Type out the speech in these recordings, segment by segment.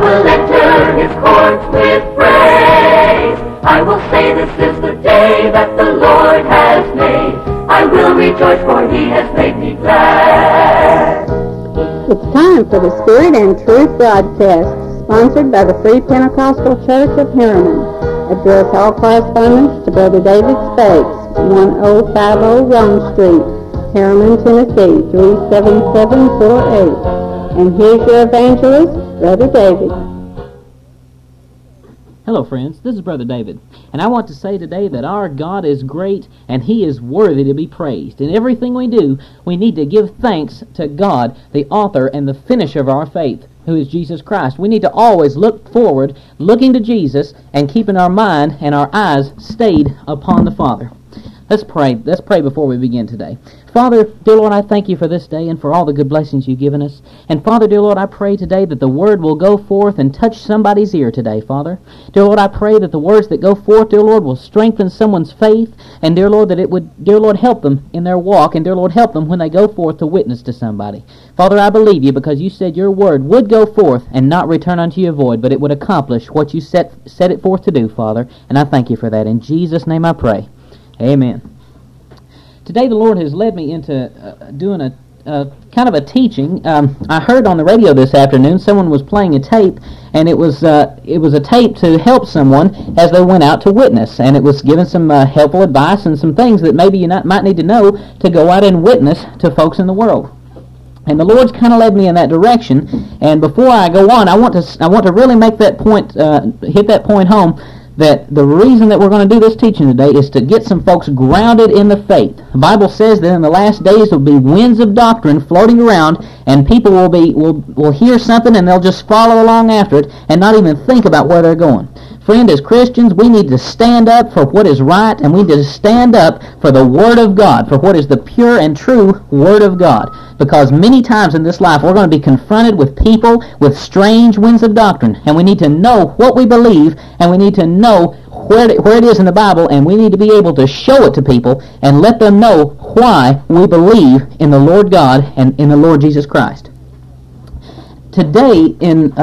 will enter his courts with praise. I will say, this is the day that the Lord has made. I will rejoice, for he has made me glad. It's time for the Spirit and Truth broadcast, sponsored by the Free Pentecostal Church of Harriman. Address all correspondence to Brother David Spakes, 1050 Rome Street, Harriman, Tennessee, 37748. And here's your evangelist, Brother David. Hello friends, this is Brother David, and I want to say today that our God is great and He is worthy to be praised. In everything we do, we need to give thanks to God, the author and the finisher of our faith, who is Jesus Christ. We need to always look forward, looking to Jesus, and keeping our mind and our eyes stayed upon the Father. Let's pray. Let's pray before we begin today. Father, dear Lord, I thank you for this day and for all the good blessings you've given us. And Father, dear Lord, I pray today that the word will go forth and touch somebody's ear today, Father. Dear Lord, I pray that the words that go forth, dear Lord, will strengthen someone's faith. And dear Lord, that it would, dear Lord, help them in their walk. And dear Lord, help them when they go forth to witness to somebody. Father, I believe you because you said your word would go forth and not return unto you void, but it would accomplish what you set it forth to do, Father. And I thank you for that. In Jesus' name I pray. Amen. Today the Lord has led me into doing a kind of a teaching. I heard on the radio this afternoon someone was playing a tape, and it was a tape to help someone as they went out to witness, and it was giving some helpful advice and some things that maybe you might need to know to go out and witness to folks in the world. And the Lord's kind of led me in that direction. And before I go on, I want to really make that point, hit that point home, that the reason that we're going to do this teaching today is to get some folks grounded in the faith. The Bible says that in the last days there will be winds of doctrine floating around, and people will hear something and they'll just follow along after it and not even think about where they're going. Friend, as Christians, we need to stand up for what is right, and we need to stand up for the Word of God, for what is the pure and true Word of God. Because many times in this life we're going to be confronted with people with strange winds of doctrine, and we need to know what we believe, and we need to know where it is in the Bible, and we need to be able to show it to people and let them know why we believe in the Lord God and in the Lord Jesus Christ. Today in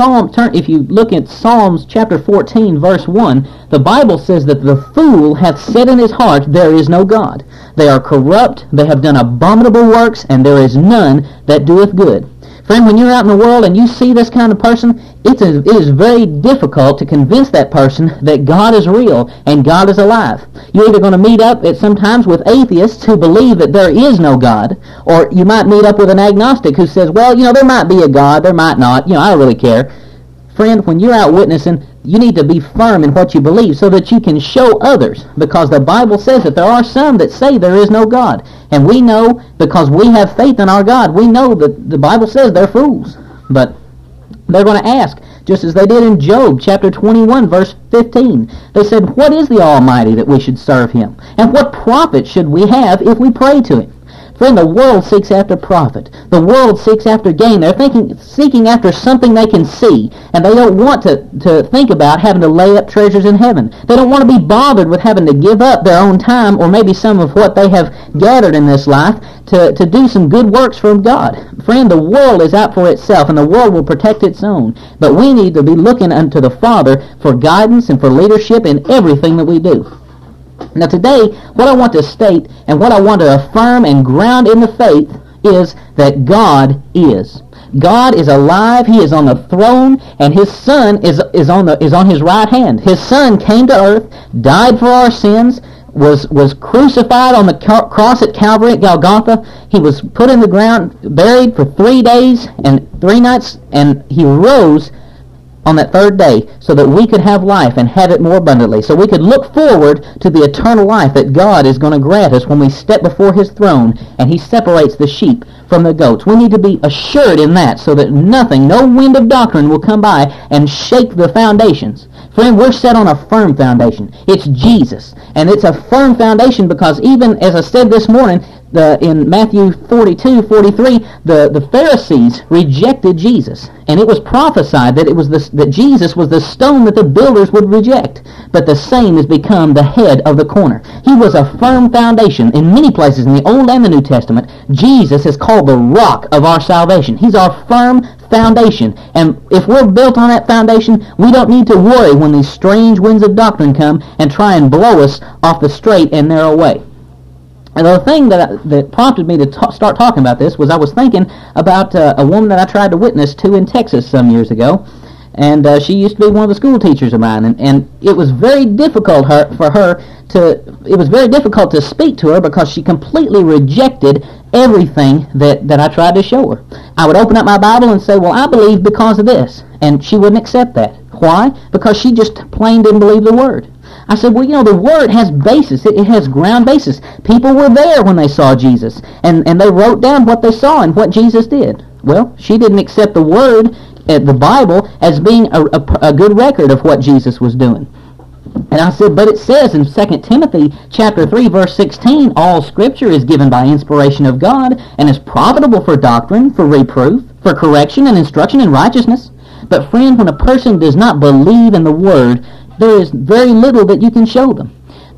if you look at Psalms chapter 14, verse 1, the Bible says that the fool hath said in his heart, there is no God. They are corrupt, they have done abominable works, and there is none that doeth good. Friend, when you're out in the world and you see this kind of person, it is very difficult to convince that person that God is real and God is alive. You're either going to meet up sometimes with atheists who believe that there is no God, or you might meet up with an agnostic who says, well, there might be a God, there might not, I don't really care. Friend, when you're out witnessing, you need to be firm in what you believe so that you can show others, because the Bible says that there are some that say there is no God. And we know, because we have faith in our God, we know that the Bible says they're fools. But they're going to ask, just as they did in Job chapter 21, verse 15. They said, what is the Almighty that we should serve Him? And what profit should we have if we pray to Him? Friend, the world seeks after profit. The world seeks after gain. They're seeking after something they can see, and they don't want to think about having to lay up treasures in heaven. They don't want to be bothered with having to give up their own time or maybe some of what they have gathered in this life to do some good works for God. Friend, the world is out for itself, and the world will protect its own. But we need to be looking unto the Father for guidance and for leadership in everything that we do. Now today, what I want to state and what I want to affirm and ground in the faith is that God is. God is alive. He is on the throne, and His Son is on His right hand. His Son came to earth, died for our sins, was crucified on the cross at Calvary at Golgotha. He was put in the ground, buried for 3 days and 3 nights, and He rose on that third day so that we could have life and have it more abundantly, so we could look forward to the eternal life that God is going to grant us when we step before His throne and He separates the sheep from the goats. We need to be assured in that so that nothing, no wind of doctrine will come by and shake the foundations. Friend, we're set on a firm foundation. It's Jesus, and it's a firm foundation because even as I said this morning, in Matthew 42:43, the Pharisees rejected Jesus, and it was prophesied that Jesus was the stone that the builders would reject, but the same has become the head of the corner. He was a firm foundation. In many places in the Old and the New Testament, Jesus is called the rock of our salvation. He's our firm foundation. And if we're built on that foundation, we don't need to worry when these strange winds of doctrine come and try and blow us off the straight and narrow way. And the thing that prompted me to start talking about this was I was thinking about a woman that I tried to witness to in Texas some years ago. And she used to be one of the school teachers of mine, and it was very difficult it was very difficult to speak to her because she completely rejected everything that I tried to show her. I would open up my Bible and say, well, I believe because of this, and she wouldn't accept that. Why? Because she just plain didn't believe the Word. I said, well, the Word has basis. It has ground basis. People were there when they saw Jesus, and they wrote down what they saw and what Jesus did. Well, she didn't accept the Word, the Bible, as being a good record of what Jesus was doing. And I said, but it says in 2 Timothy chapter 3, verse 16, all Scripture is given by inspiration of God and is profitable for doctrine, for reproof, for correction, and instruction in righteousness. But friend, when a person does not believe in the Word, there is very little that you can show them.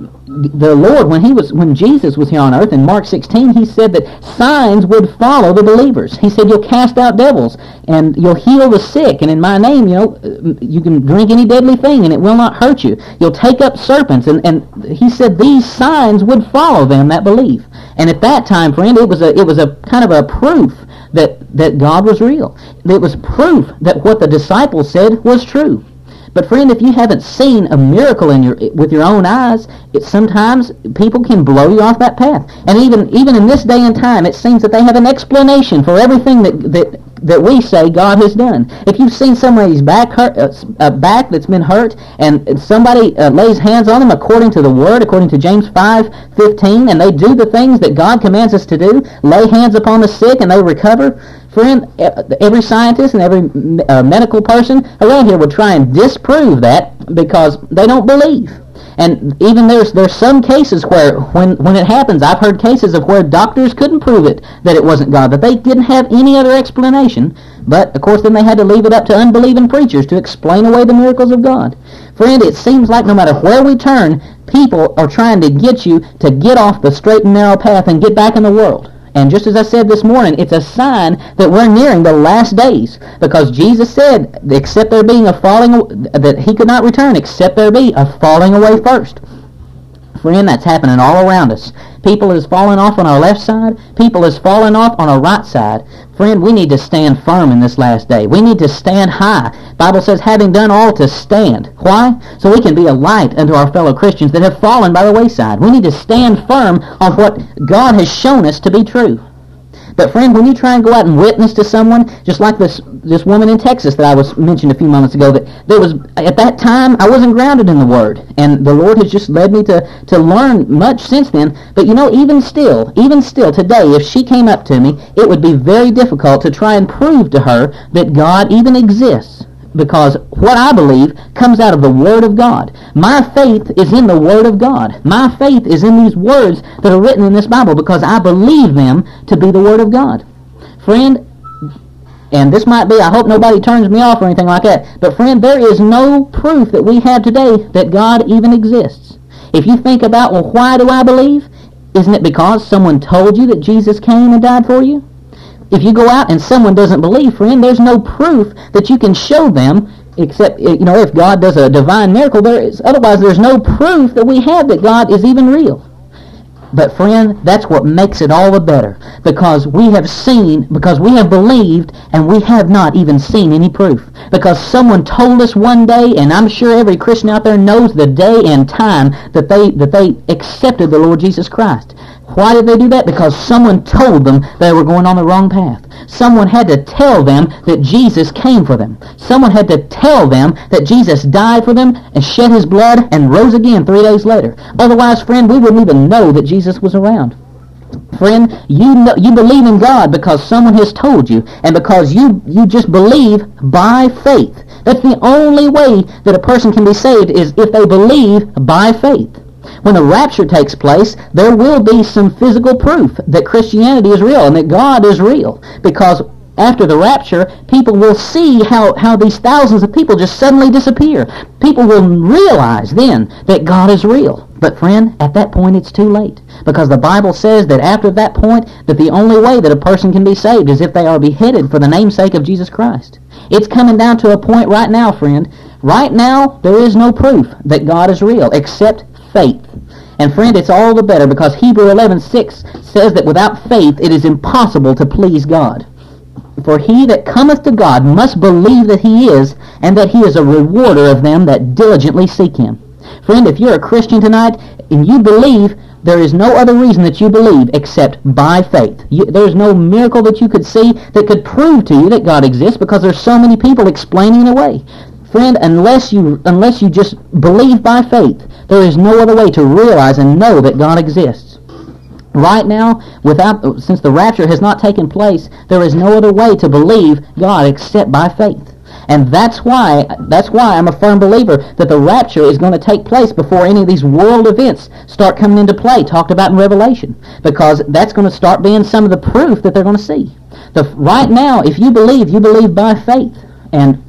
The Lord, when Jesus was here on earth in Mark 16, he said that signs would follow the believers. He said you'll cast out devils and you'll heal the sick, and in my name, you can drink any deadly thing and it will not hurt you. You'll take up serpents, and he said these signs would follow them that believe. And at that time, friend, it was a kind of a proof that God was real. It was proof that what the disciples said was true. But friend, if you haven't seen a miracle with your own eyes, sometimes people can blow you off that path. And even in this day and time, it seems that they have an explanation for everything that we say God has done. If you've seen somebody's back that's been hurt, and somebody lays hands on them according to the Word, according to James 5:15, and they do the things that God commands us to do, lay hands upon the sick and they recover, friend, every scientist and every medical person around here would try and disprove that because they don't believe. And even there's some cases where when it happens, I've heard cases of where doctors couldn't prove it, that it wasn't God, that they didn't have any other explanation. But, of course, then they had to leave it up to unbelieving preachers to explain away the miracles of God. Friend, it seems like no matter where we turn, people are trying to get you to get off the straight and narrow path and get back in the world. And just as I said this morning, it's a sign that we're nearing the last days, because Jesus said, except there being that he could not return, except there be a falling away first. Friend, that's happening all around us. People is falling off on our left side. People is falling off on our right side. Friend, we need to stand firm in this last day. We need to stand high. Bible says, having done all to stand. Why? So we can be a light unto our fellow Christians that have fallen by the wayside. We need to stand firm on what God has shown us to be true. But friend, when you try and go out and witness to someone, just like this woman in Texas that I was mentioned a few moments ago, that there was, at that time, I wasn't grounded in the Word, and the Lord has just led me to learn much since then. But even still today, if she came up to me, it would be very difficult to try and prove to her that God even exists. Because what I believe comes out of the Word of God. My faith is in the Word of God. My faith is in these words that are written in this Bible because I believe them to be the Word of God. Friend, and this might be, I hope nobody turns me off or anything like that, but friend, there is no proof that we have today that God even exists. If you think about, well, why do I believe? Isn't it because someone told you that Jesus came and died for you? If you go out and someone doesn't believe, friend, there's no proof that you can show them, except, if God does a divine miracle, otherwise there's no proof that we have that God is even real. But friend, that's what makes it all the better, because we have believed, and we have not even seen any proof. Because someone told us one day, and I'm sure every Christian out there knows the day and time that they accepted the Lord Jesus Christ. Why did they do that? Because someone told them they were going on the wrong path. Someone had to tell them that Jesus came for them. Someone had to tell them that Jesus died for them and shed his blood and rose again 3 days later. Otherwise, friend, we wouldn't even know that Jesus was around. Friend, you believe in God because someone has told you, and because you just believe by faith. That's the only way that a person can be saved, is if they believe by faith. When the rapture takes place, there will be some physical proof that Christianity is real and that God is real. Because after the rapture, people will see how these thousands of people just suddenly disappear. People will realize then that God is real. But friend, at that point it's too late, because the Bible says that after that point that the only way that a person can be saved is if they are beheaded for the namesake of Jesus Christ. It's coming down to a point right now, friend. Right now, there is no proof that God is real except faith. And friend, it's all the better because Hebrews 11:6 says that without faith it is impossible to please God. For he that cometh to God must believe that he is, and that he is a rewarder of them that diligently seek him. Friend, if you're a Christian tonight and you believe, there is no other reason that you believe except by faith. There's no miracle that you could see that could prove to you that God exists, because there's so many people explaining it away. Friend, unless you just believe by faith, there is no other way to realize and know that God exists. Right now, since the rapture has not taken place, there is no other way to believe God except by faith. And that's why I'm a firm believer that the rapture is going to take place before any of these world events start coming into play, talked about in Revelation, because that's going to start being some of the proof that they're going to see. Right now, if you believe by faith. And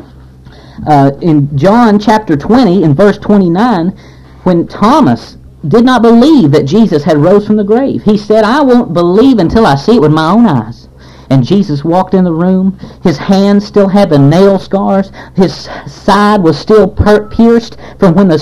in John chapter 20, in verse 29, when Thomas did not believe that Jesus had rose from the grave, he said, "I won't believe until I see it with my own eyes." And Jesus walked in the room. His hands still had the nail scars. His side was still pierced from when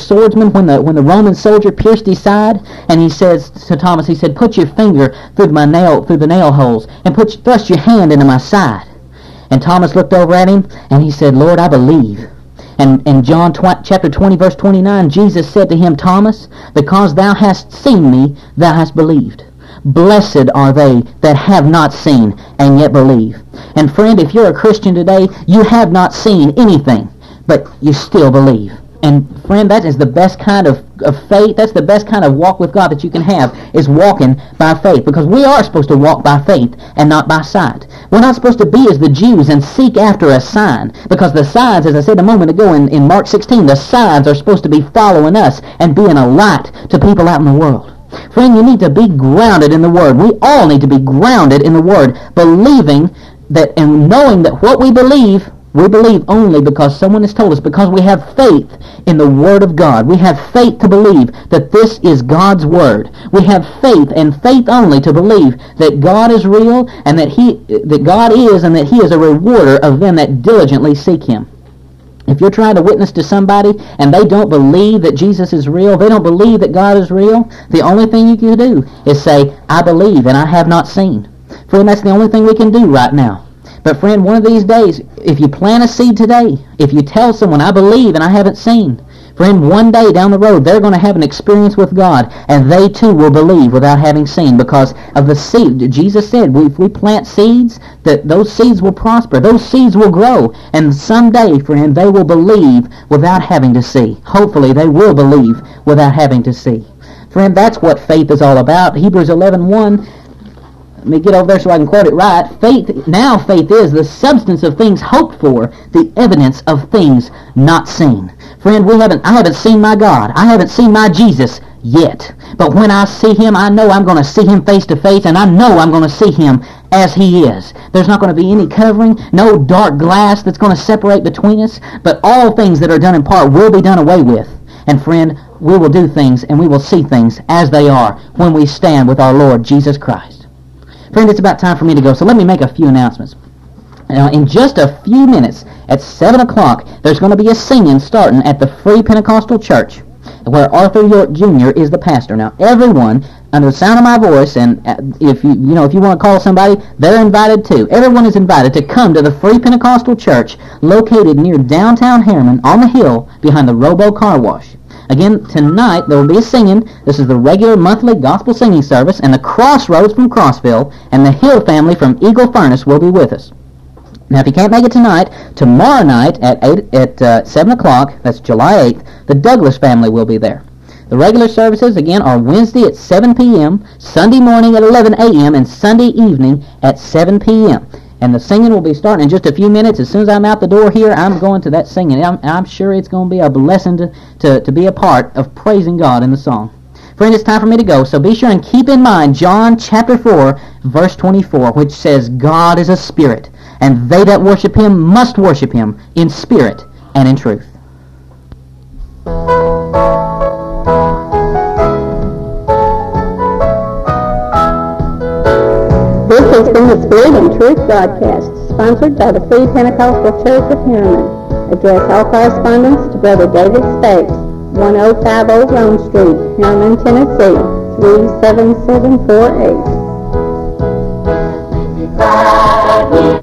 the Roman soldier pierced his side. And he says to Thomas, he said, "Put your finger through the nail holes and thrust your hand into my side." And Thomas looked over at him and he said, "Lord, I believe." And in John chapter 20, verse 29, Jesus said to him, "Thomas, because thou hast seen me, thou hast believed. Blessed are they that have not seen and yet believe." And friend, if you're a Christian today, you have not seen anything, but you still believe. And friend, that is the best kind of faith. That's the best kind of walk with God that you can have, is walking by faith. Because we are supposed to walk by faith and not by sight. We're not supposed to be as the Jews and seek after a sign. Because the signs, as I said a moment ago in Mark 16, the signs are supposed to be following us and being a light to people out in the world. Friend, you need to be grounded in the Word. We all need to be grounded in the Word, believing that and knowing that what we believe only because someone has told us, because we have faith in the Word of God. We have faith to believe that this is God's Word. We have faith, and faith only, to believe that God is real and that God is, and that He is a rewarder of them that diligently seek Him. If you're trying to witness to somebody and they don't believe that Jesus is real, they don't believe that God is real, the only thing you can do is say, "I believe and I have not seen." Friend, that's the only thing we can do right now. But friend, one of these days, if you plant a seed today, if you tell someone, "I believe and I haven't seen," friend, one day down the road, they're going to have an experience with God, and they too will believe without having seen, because of the seed. Jesus said, if we plant seeds, that those seeds will prosper, those seeds will grow, and someday, friend, they will believe without having to see. Hopefully, they will believe without having to see. Friend, that's what faith is all about. Hebrews 11:1. Let me get over there so I can quote it right. Faith is the substance of things hoped for, the evidence of things not seen. Friend, I haven't seen my God. I haven't seen my Jesus yet. But when I see Him, I know I'm going to see Him face to face, and I know I'm going to see Him as He is. There's not going to be any covering, no dark glass that's going to separate between us, but all things that are done in part will be done away with. And friend, we will do things and we will see things as they are when we stand with our Lord Jesus Christ. Friend, it's about time for me to go, so let me make a few announcements. Now, in just a few minutes, at 7 o'clock, there's going to be a singing starting at the Free Pentecostal Church, where Arthur York Jr. is the pastor. Now, everyone, under the sound of my voice, and if you want to call somebody, they're invited too. Everyone is invited to come to the Free Pentecostal Church, located near downtown Harriman, on the hill behind the Robo Car Wash. Again, tonight there will be a singing. This is the regular monthly gospel singing service, and the Crossroads from Crossville and the Hill family from Eagle Furnace will be with us. Now, if you can't make it tonight, tomorrow night at 7 o'clock, that's July 8th, the Douglas family will be there. The regular services, again, are Wednesday at 7 p.m., Sunday morning at 11 a.m., and Sunday evening at 7 p.m. And the singing will be starting in just a few minutes. As soon as I'm out the door here, I'm going to that singing. I'm sure it's going to be a blessing to be a part of praising God in the song. Friend, it's time for me to go, so be sure and keep in mind John chapter 4, verse 24, which says, "God is a spirit, and they that worship Him must worship Him in spirit and in truth." has been the Spirit and Truth broadcast, sponsored by the Free Pentecostal Church of Harriman. Address all correspondence to Brother David Spakes, 1050 Rome Street, Harriman, Tennessee, 37748.